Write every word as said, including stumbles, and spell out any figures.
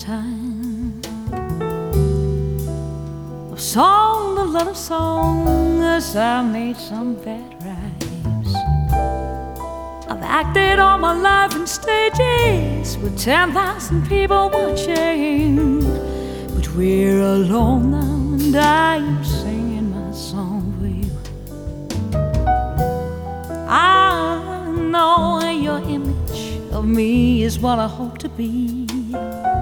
time. I've sung a lot of songs, I've made some bad rhymes. I've acted all my life in stages with ten thousand people watching. But we're alone now and I am singing my song for you. I know your image of me is what I hope to be.